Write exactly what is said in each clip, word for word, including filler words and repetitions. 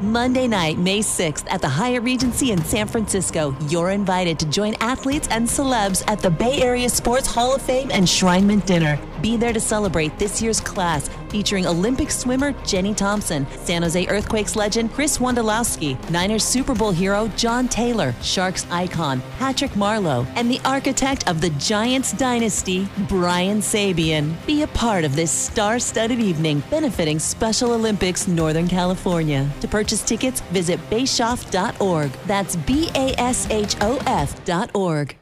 Monday night, May sixth at the Hyatt Regency in San Francisco. You're invited to join athletes and celebs at the Bay Area Sports Hall of Fame Enshrinement Dinner. Be there to celebrate this year's class, featuring Olympic swimmer Jenny Thompson, San Jose Earthquakes legend Chris Wondolowski, Niners Super Bowl hero John Taylor, Sharks icon Patrick Marleau, and the architect of the Giants dynasty, Brian Sabian. Be a part of this star-studded evening benefiting Special Olympics Northern California. To purchase tickets, visit bashoff dot org. That's B A S H O F dot org.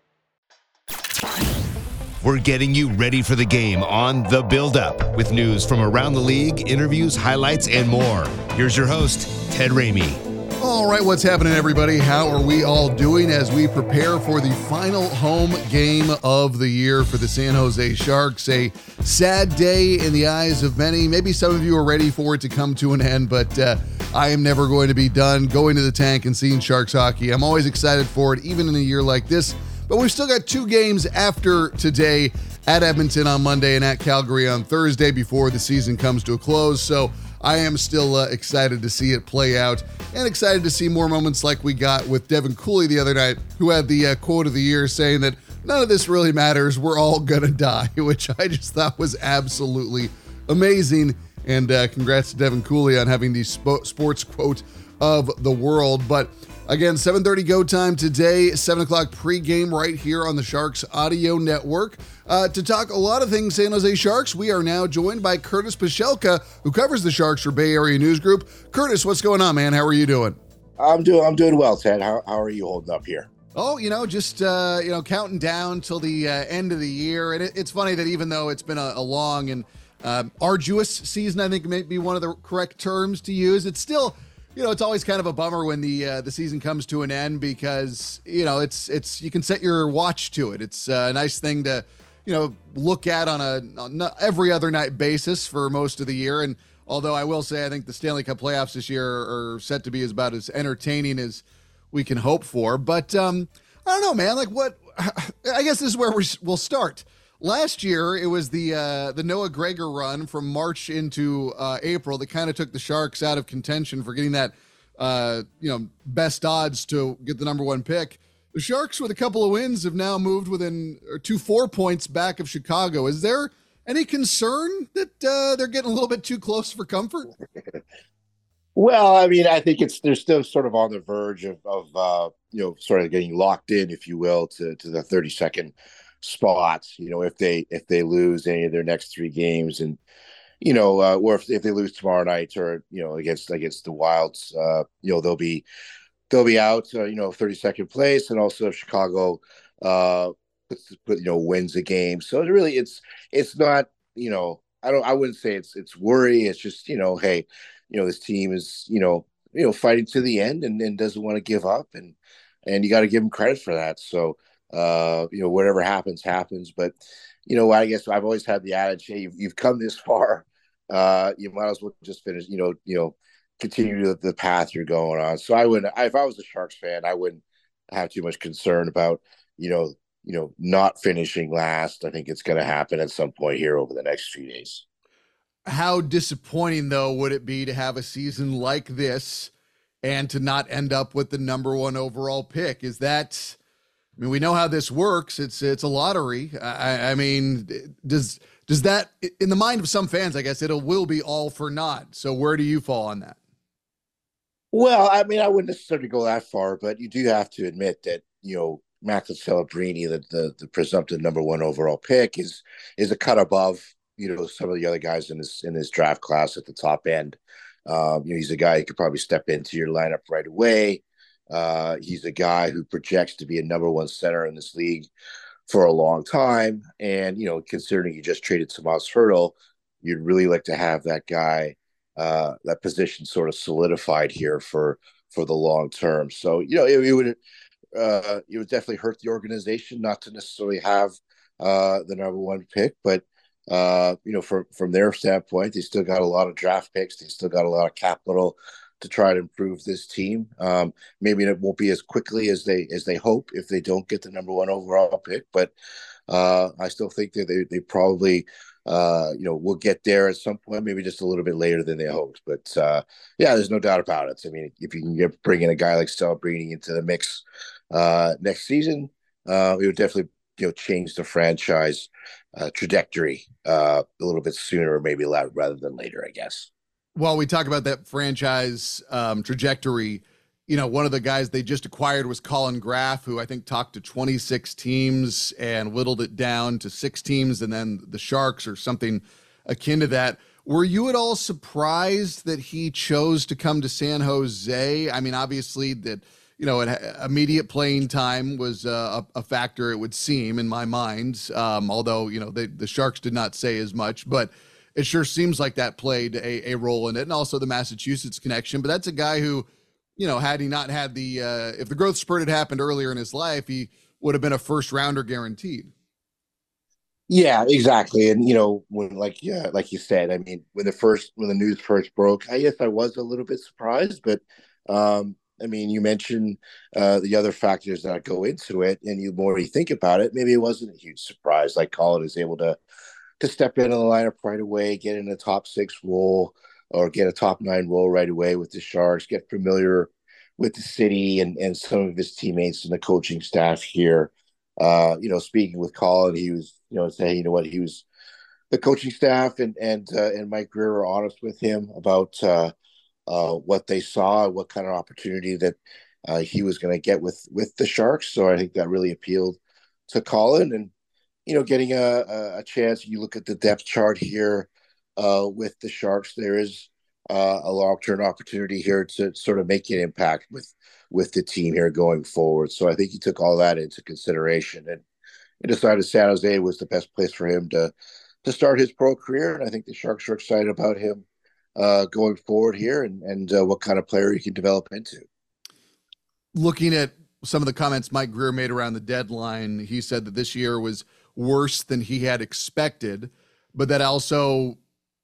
We're getting you ready for the game on The Build-Up with news from around the league, interviews, highlights, and more. Here's your host, Ted Ramey. All right, what's happening, everybody? How are we all doing as we prepare for the final home game of the year for the San Jose Sharks? A sad day in the eyes of many. Maybe some of you are ready for it to come to an end, but uh, I am never going to be done going to the tank and seeing Sharks hockey. I'm always excited for it, even in a year like this. But we've still got two games after today, at Edmonton on Monday and at Calgary on Thursday before the season comes to a close. So I am still uh, excited to see it play out and excited to see more moments like we got with Devin Cooley the other night, who had the uh, quote of the year saying that none of this really matters. We're all going to die, which I just thought was absolutely amazing. And uh, congrats to Devin Cooley on having the spo- sports quote of the world. But again, seven thirty go time today, seven o'clock pregame right here on the Sharks Audio Network. Uh, to talk a lot of things San Jose Sharks, we are now joined by Curtis Pachelka, who covers the Sharks for Bay Area News Group. Curtis, what's going on, man? How are you doing? I'm doing I'm doing well, Ted. How, how are you holding up here? Oh, you know, just, uh, you know, counting down till the uh, end of the year. And it, it's funny that even though it's been a, a long and uh, arduous season, I think may be one of the correct terms to use, it's still... You know, it's always kind of a bummer when the uh, the season comes to an end because, you know, it's it's you can set your watch to it. It's a nice thing to, you know, look at on a on every other night basis for most of the year. And although I will say I think the Stanley Cup playoffs this year are set to be as about as entertaining as we can hope for. But um, I don't know, man, like what I guess this is where we, we'll start. Last year, it was the uh, the Noah Gregor run from March into uh, April that kind of took the Sharks out of contention for getting that, uh, you know, best odds to get the number one pick. The Sharks, with a couple of wins, have now moved within or two four points back of Chicago. Is there any concern that uh, they're getting a little bit too close for comfort? Well, I mean, I think it's they're still sort of on the verge of, of uh, you know, sort of getting locked in, if you will, to to the thirty-second spots, you know, if they if they lose any of their next three games, and you know, uh, or if, if they lose tomorrow night, or you know, against against the Wilds, uh, you know, they'll be they'll be out, uh, you know, thirty-second place, and also if Chicago, uh, puts, put, you know, wins a game. So it really, it's it's not, you know, I don't, I wouldn't say it's it's worry. It's just, you know, hey, you know, this team is, you know, you know, fighting to the end and, and doesn't want to give up, and and you got to give them credit for that. So. Uh, you know, whatever happens, happens. But, you know, I guess I've always had the adage, hey, you've, you've come this far. Uh, you might as well just finish, you know, you know, continue the, the path you're going on. So I wouldn't, if I was a Sharks fan, I wouldn't have too much concern about, you know, you know, not finishing last. I think it's going to happen at some point here over the next few days. How disappointing, though, would it be to have a season like this and to not end up with the number one overall pick? Is that... I mean, we know how this works. It's it's a lottery. I, I mean, does does that, in the mind of some fans, I guess it will be all for naught. So where do you fall on that? Well, I mean, I wouldn't necessarily go that far, but you do have to admit that, you know, Max Celebrini, the, the the presumptive number one overall pick, is is a cut above, you know, some of the other guys in this in this draft class at the top end. Um, you know, he's a guy who could probably step into your lineup right away. Uh, he's a guy who projects to be a number one center in this league for a long time. And, you know, considering you just traded Tomas Hertl, you'd really like to have that guy, uh, that position sort of solidified here for, for the long term. So, you know, it, it would, uh, it would definitely hurt the organization not to necessarily have, uh, the number one pick, but, uh, you know, from, from their standpoint, they still got a lot of draft picks. They still got a lot of capital to try to improve this team. Um, maybe it won't be as quickly as they as they hope if they don't get the number one overall pick, but uh, I still think that they, they probably uh, you know, we'll get there at some point, maybe just a little bit later than they hoped. But uh, yeah, there's no doubt about it. I mean, if you can get bring in a guy like Celebrini into the mix uh, next season, uh, it would definitely you know change the franchise uh, trajectory uh, a little bit sooner, maybe rather than later, I guess. While we talk about that franchise um, trajectory, you know, one of the guys they just acquired was Colin Graff, who I think talked to twenty-six teams and whittled it down to six teams, and then the Sharks or something akin to that. Were you at all surprised that he chose to come to San Jose? I mean, obviously that, you know, it, immediate playing time was uh, a, a factor, it would seem, in my mind, um, although, you know, they, the Sharks did not say as much, but it sure seems like that played a, a role in it, and also the Massachusetts connection. But that's a guy who, you know, had he not had the, uh, if the growth spurt had happened earlier in his life, he would have been a first rounder guaranteed. Yeah, exactly. And, you know, when, like, yeah, like you said, I mean, when the first, when the news first broke, I guess I was a little bit surprised, but, um, I mean, you mentioned uh, the other factors that go into it, and you more you think about it, maybe it wasn't a huge surprise. Like Colin is able to to step into the lineup right away, get in a top six role or get a top nine role right away with the Sharks, get familiar with the city and, and some of his teammates and the coaching staff here. Uh, you know, speaking with Colin, he was, you know, saying, you know what, he was the coaching staff and and uh, and Mike Grier were honest with him about uh, uh, what they saw, what kind of opportunity that uh, he was going to get with with the Sharks. So I think that really appealed to Colin. And you know, getting a, a chance. You look at the depth chart here uh, with the Sharks. There is uh, a long-term opportunity here to sort of make an impact with with the team here going forward. So I think he took all that into consideration and he decided San Jose was the best place for him to to start his pro career. And I think the Sharks are excited about him uh, going forward here and and uh, what kind of player he can develop into. Looking at some of the comments Mike Grier made around the deadline, he said that this year was worse than he had expected, but that also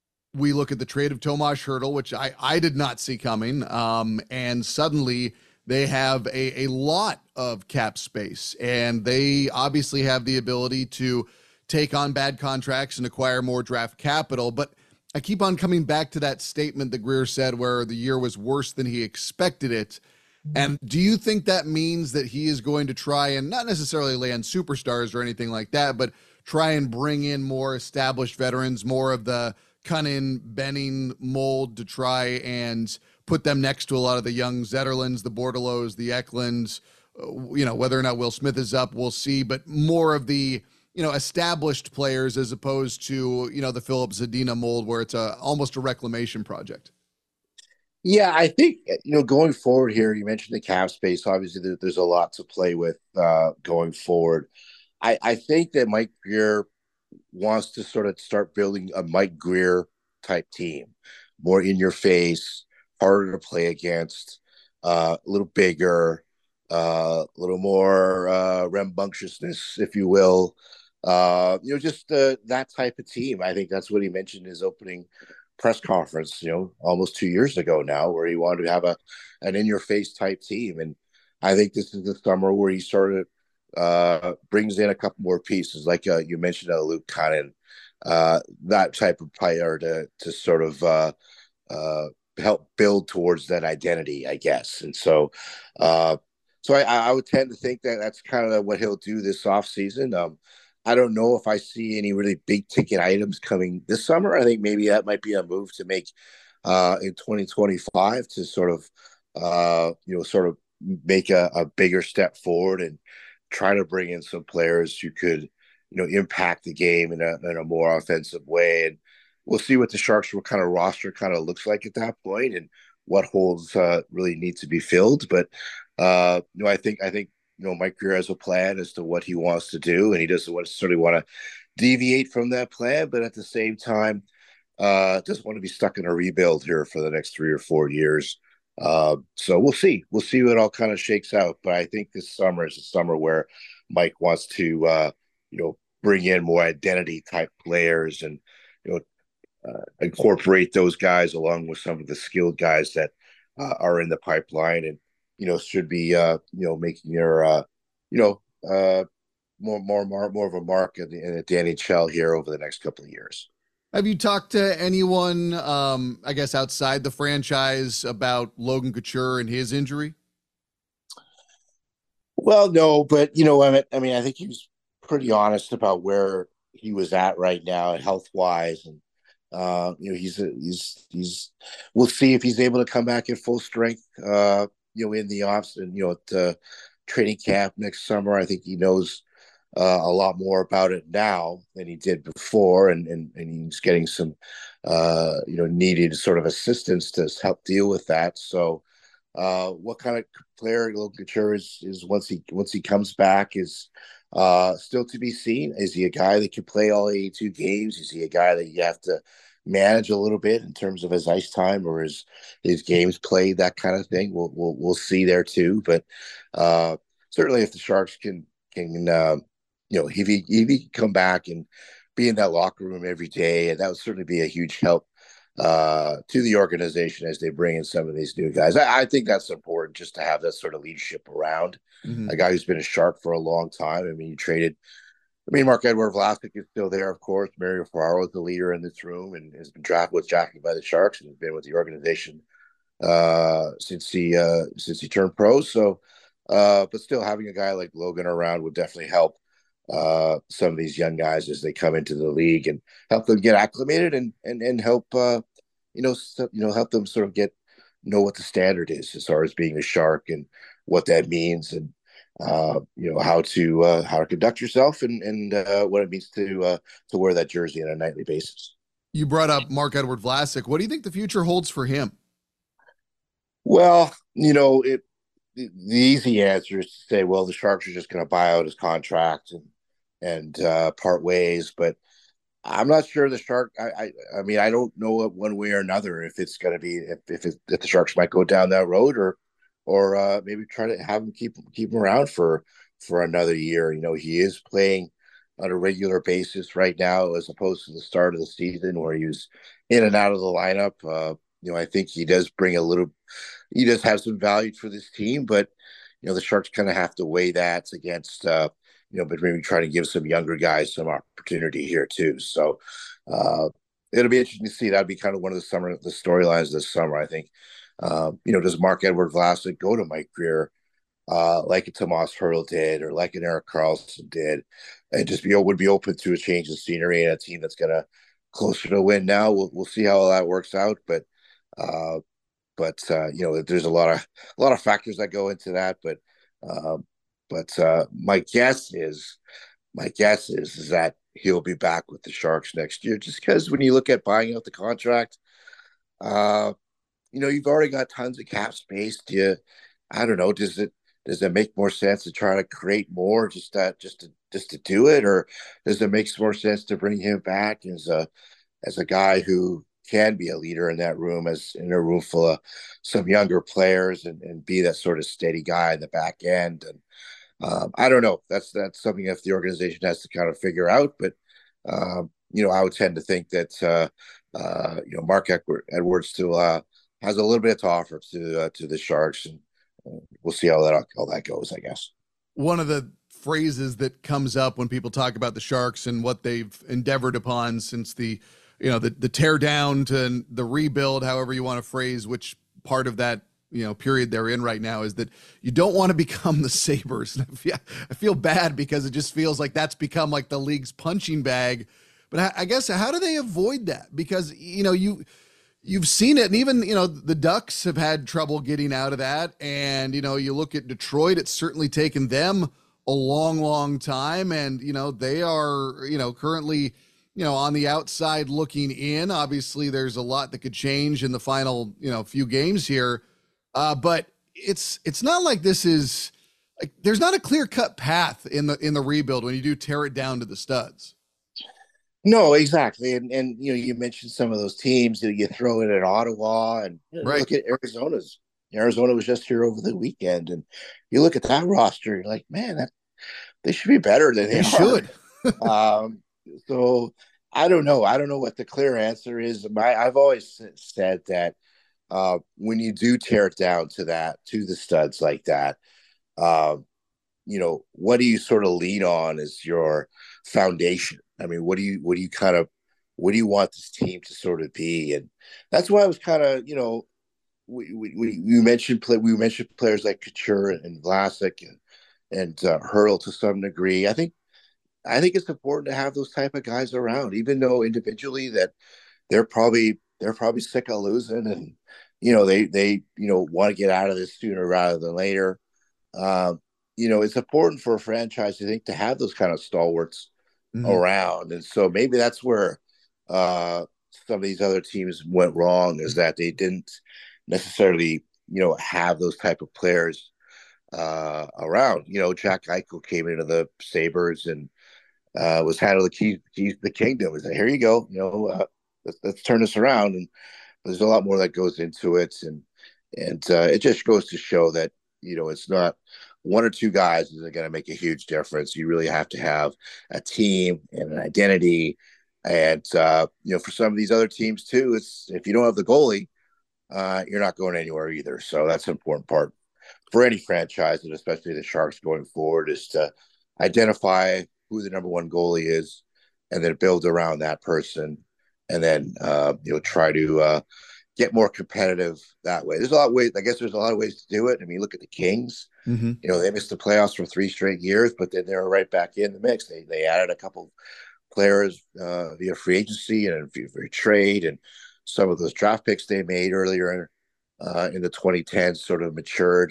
we look at the trade of Tomas Hertl, which I, I did not see coming. Um, and suddenly they have a, a lot of cap space, and they obviously have the ability to take on bad contracts and acquire more draft capital. But I keep on coming back to that statement that Grier said where the year was worse than he expected it. And do you think that means that he is going to try and not necessarily land superstars or anything like that, but try and bring in more established veterans, more of the Cunnin, Benning mold to try and put them next to a lot of the young Zetterlands, the Bordelos, the Eklunds, you know, whether or not Will Smith is up, we'll see, but more of the, you know, established players as opposed to, you know, the Philip Zadina mold where it's a almost a reclamation project? Yeah, I think, you know, going forward here, you mentioned the cap space. Obviously, there, there's a lot to play with uh, going forward. I, I think that Mike Grier wants to sort of start building a Mike Grier type team, more in your face, harder to play against, uh, a little bigger, uh, a little more uh, rambunctiousness, if you will. Uh, you know, just uh, that type of team. I think that's what he mentioned in his opening press conference, you know, almost two years ago now, where he wanted to have a an in your face type team. And I think this is the summer where he sort of uh, brings in a couple more pieces, like uh, you mentioned, uh, Luke Cunnin, uh, that type of player to to sort of uh, uh, help build towards that identity, I guess. And so, uh, so I, I would tend to think that that's kind of what he'll do this offseason. Um, I don't know if I see any really big ticket items coming this summer. I think maybe that might be a move to make uh, in twenty twenty-five to sort of, uh, you know, sort of make a, a bigger step forward and try to bring in some players who could, you know, impact the game in a, in a more offensive way. And we'll see what the Sharks' kind of roster kind of looks like at that point and what holes uh, really need to be filled. But, uh, you know, I think, I think, you know, Mike Grier has a plan as to what he wants to do, and he doesn't necessarily want to deviate from that plan, but at the same time, uh, doesn't want to be stuck in a rebuild here for the next three or four years. Uh, so we'll see. We'll see what all kind of shakes out. But I think this summer is a summer where Mike wants to, uh, you know, bring in more identity type players and, you know, uh, incorporate those guys along with some of the skilled guys that uh, are in the pipeline and, you know, should be, uh, you know, making your, uh, you know, uh, more more more more of a mark in the, in the N H L here over the next couple of years. Have you talked to anyone, um, I guess, outside the franchise about Logan Couture and his injury? Well, no, but you know, I mean, I mean, I think he was pretty honest about where he was at right now, health wise, and uh, you know, he's a, he's he's. We'll see if he's able to come back at full strength. Uh, you know, in the offs and you know, at uh, training camp next summer. I think he knows uh, a lot more about it now than he did before, and and, and he's getting some uh, you know needed sort of assistance to help deal with that. So, uh, what kind of player Logan Couture is is once he once he comes back is uh, still to be seen. Is he a guy that can play all eighty-two games? Is he a guy that you have to manage a little bit in terms of his ice time or his his games played, that kind of thing? We'll we'll we'll see there too. But uh, certainly, if the Sharks can can uh, you know if he if he can come back and be in that locker room every day, and that would certainly be a huge help uh, to the organization as they bring in some of these new guys. I, I think that's important, just to have that sort of leadership around mm-hmm. a guy who's been a Shark for a long time. I mean, you traded. I mean, Marc-Edouard Vlasic is still there, of course. Mario Ferraro is the leader in this room and has been drafted with drafted by the Sharks and has been with the organization uh, since he uh, since he turned pro. So, uh, but still having a guy like Logan around would definitely help uh, some of these young guys as they come into the league and help them get acclimated and and and help uh, you know so, you know help them sort of get know what the standard is as far as being a Shark and what that means and. Uh, you know how to uh, how to conduct yourself and and uh, what it means to uh, to wear that jersey on a nightly basis. You brought up Marc-Edouard Vlasic. What do you think the future holds for him? Well, you know, it the, the easy answer is to say, well, the Sharks are just going to buy out his contract and and uh, part ways. But I'm not sure the Shark. I, I I mean, I don't know one way or another if it's going to be if if, it, if the Sharks might go down that road or. Or uh, maybe try to have him keep keep him around for for another year. You know, he is playing on a regular basis right now, as opposed to the start of the season where he was in and out of the lineup. Uh, you know, I think he does bring a little. He does have some value for this team, but you know, the Sharks kind of have to weigh that against. Uh, you know, but maybe try to give some younger guys some opportunity here too. So uh, it'll be interesting to see. That'd be kind of one of the summer the storylines this summer, I think. Uh, you know, does Marc-Edouard Vlasic go to Mike Grier uh, like a Tomas Hertl did or like an Erik Karlsson did and just be would be open to a change of scenery and a team that's going to closer to win now? We'll we'll see how that works out. But, uh, but uh, you know, there's a lot of a lot of factors that go into that. But uh, but uh, my guess is my guess is, is that he'll be back with the Sharks next year just because when you look at buying out the contract, uh, you know, you've already got tons of cap space. Do you, I don't know, does it does it make more sense to try to create more just that just to just to do it, or does it make more sense to bring him back as a as a guy who can be a leader in that room, as in a room full of some younger players and, and be that sort of steady guy in the back end? And um, I don't know. That's that's something that the organization has to kind of figure out. But um, you know, I would tend to think that uh, uh, you know Mark Edwards still. Uh, has a little bit to offer to uh, to the Sharks, and uh, we'll see how that how that goes, I guess. One of the phrases that comes up when people talk about the Sharks and what they've endeavored upon since the, you know, the the tear down to the rebuild, however you want to phrase which part of that, you know, period they're in right now, is that you don't want to become the Sabres. And I feel, I feel bad because it just feels like that's become like the league's punching bag. But I, I guess how do they avoid that? Because, you know, you – You've seen it, and even, you know, the Ducks have had trouble getting out of that. And, you know, you look at Detroit, it's certainly taken them a long, long time. And, you know, they are, you know, currently, you know, on the outside looking in. Obviously, there's a lot that could change in the final, you know, few games here. Uh, but it's it's not like this is like there's not a clear-cut path in the in the rebuild when you do tear it down to the studs. No, exactly. And, and you know, you mentioned some of those teams that you throw in at Ottawa and you know, right. Look at Arizona's. Arizona was just here over the weekend. And you look at that roster, you're like, man, that they should be better than they, they should. um, so I don't know. I don't know what the clear answer is. My, I've always said that uh, when you do tear it down to that, to the studs like that, uh, you know, what do you sort of lean on as your foundation? I mean, what do you, what do you kind of, what do you want this team to sort of be? And that's why I was kind of, you know, we, we, we, we mentioned, play, we mentioned players like Couture and Vlasic and, and uh, Hurdle to some degree. I think, I think it's important to have those type of guys around, even though individually that they're probably, they're probably sick of losing and, you know, they, they, you know, want to get out of this sooner rather than later. Um, you know, it's important for a franchise, I think, to have those kind of stalwarts mm-hmm. around. And so maybe that's where uh, some of these other teams went wrong, is that they didn't necessarily, you know, have those type of players uh, around. You know, Jack Eichel came into the Sabres and uh, was handed the keys, keys to the kingdom. He said, here you go, you know, uh, let's, let's turn this around. And there's a lot more that goes into it. And, and uh, it just goes to show that, you know, it's not one or two guys isn't going to make a huge difference. You really have to have a team and an identity. And, uh, you know, for some of these other teams too, it's, if you don't have the goalie, uh, you're not going anywhere either. So that's an important part for any franchise, and especially the Sharks going forward, is to identify who the number one goalie is and then build around that person. And then, uh, you know, try to uh, get more competitive that way. There's a lot of ways, I guess there's a lot of ways to do it. I mean, look at the Kings. Mm-hmm. You know, they missed the playoffs for three straight years, but then they were right back in the mix. They they added a couple players uh, via free agency and via trade, and some of those draft picks they made earlier uh, in the twenty tens sort of matured.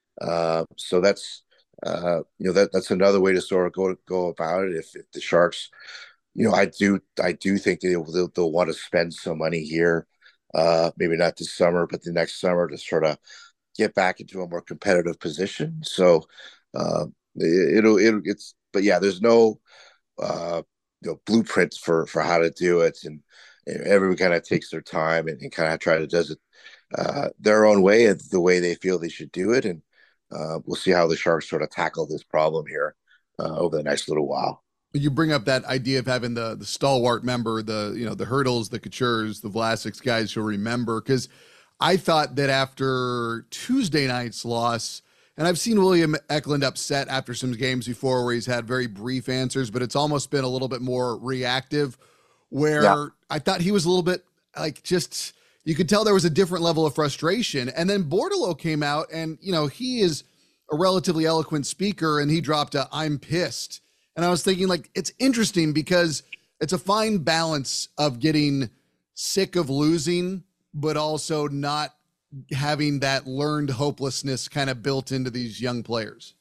Uh, so that's uh, you know that that's another way to sort of go go about it. If, if the Sharks, you know, I do I do think they'll they'll, they'll want to spend some money here. Uh, maybe not this summer, but the next summer, to sort of get back into a more competitive position. So uh, it, it'll, it'll, it's, but yeah, there's no, uh, you know, blueprints for, for how to do it. And, and everyone kind of takes their time and, and kind of try to does it uh, their own way, and the way they feel they should do it. And uh, we'll see how the Sharks sort of tackle this problem here uh, over the next little while. You bring up that idea of having the the stalwart member, the, you know, the Hurdles, the Coutures, the Vlasics, guys who remember, because I thought that after Tuesday night's loss, and I've seen William Eklund upset after some games before where he's had very brief answers, but it's almost been a little bit more reactive, where yeah. I thought he was a little bit like, just, you could tell there was a different level of frustration. And then Bordeleau came out, and, you know, he is a relatively eloquent speaker, and he dropped a "I'm pissed." And I was thinking, like, it's interesting because it's a fine balance of getting sick of losing, but also not having that learned hopelessness kind of built into these young players.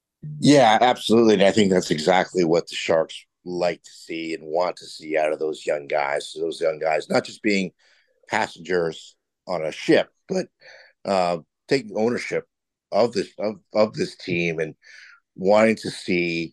Yeah, absolutely. And I think that's exactly what the Sharks like to see and want to see out of those young guys. So those young guys, not just being passengers on a ship, but uh, taking ownership of this, of, of this team, and wanting to see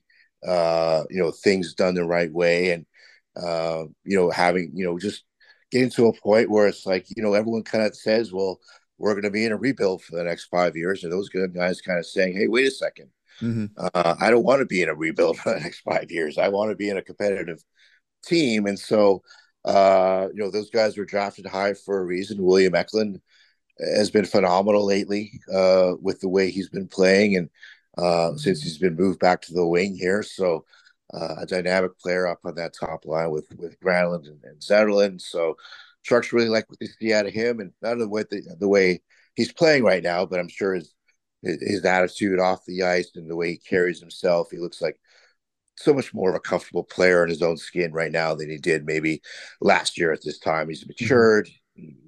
uh you know things done the right way, and uh you know having you know just getting to a point where it's like, you know everyone kind of says, well, we're going to be in a rebuild for the next five years, and those good guys kind of saying, hey, wait a second, mm-hmm. uh I don't want to be in a rebuild for the next five years. I want to be in a competitive team. And so uh you know those guys were drafted high for a reason. William Eklund has been phenomenal lately uh with the way he's been playing, and Uh, since he's been moved back to the wing here. So uh, a dynamic player up on that top line with, with Granlund and, and Zetterlund. So Sharks really like what they see out of him, and not the way, the, the way he's playing right now, but I'm sure his, his attitude off the ice and the way he carries himself, he looks like so much more of a comfortable player in his own skin right now than he did maybe last year at this time. He's matured. Mm-hmm.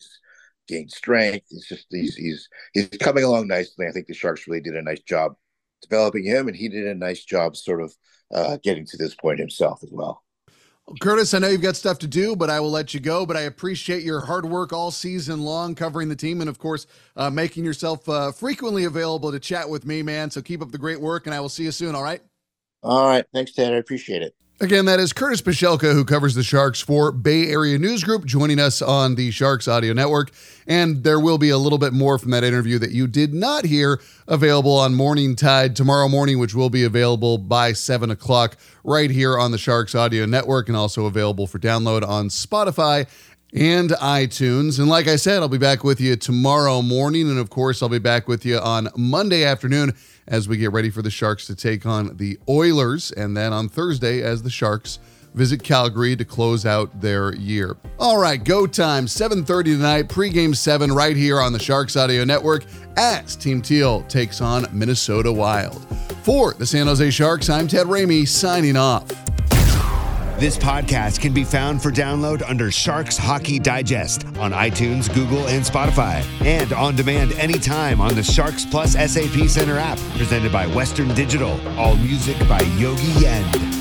Gained strength. He's just he's he's he's coming along nicely. I think the Sharks really did a nice job developing him, and he did a nice job sort of uh, getting to this point himself as well. Well, Curtis, I know you've got stuff to do, but I will let you go. But I appreciate your hard work all season long covering the team, and of course, uh, making yourself uh, frequently available to chat with me, man. So keep up the great work, and I will see you soon. All right. All right. Thanks, Ted. I appreciate it. Again, that is Curtis Pichelka, who covers the Sharks for Bay Area News Group, joining us on the Sharks Audio Network. And there will be a little bit more from that interview that you did not hear available on Morning Tide tomorrow morning, which will be available by seven o'clock right here on the Sharks Audio Network, and also available for download on Spotify and iTunes. And like I said, I'll be back with you tomorrow morning. And of course, I'll be back with you on Monday afternoon as we get ready for the Sharks to take on the Oilers. And then on Thursday as the Sharks visit Calgary to close out their year. All right, go time, seven thirty tonight, pregame seven right here on the Sharks Audio Network as Team Teal takes on Minnesota Wild. For the San Jose Sharks, I'm Ted Ramey signing off. This podcast can be found for download under Sharks Hockey Digest on iTunes, Google, and Spotify, and on demand anytime on the Sharks Plus S A P Center app, presented by Western Digital. All music by Yogi Yen.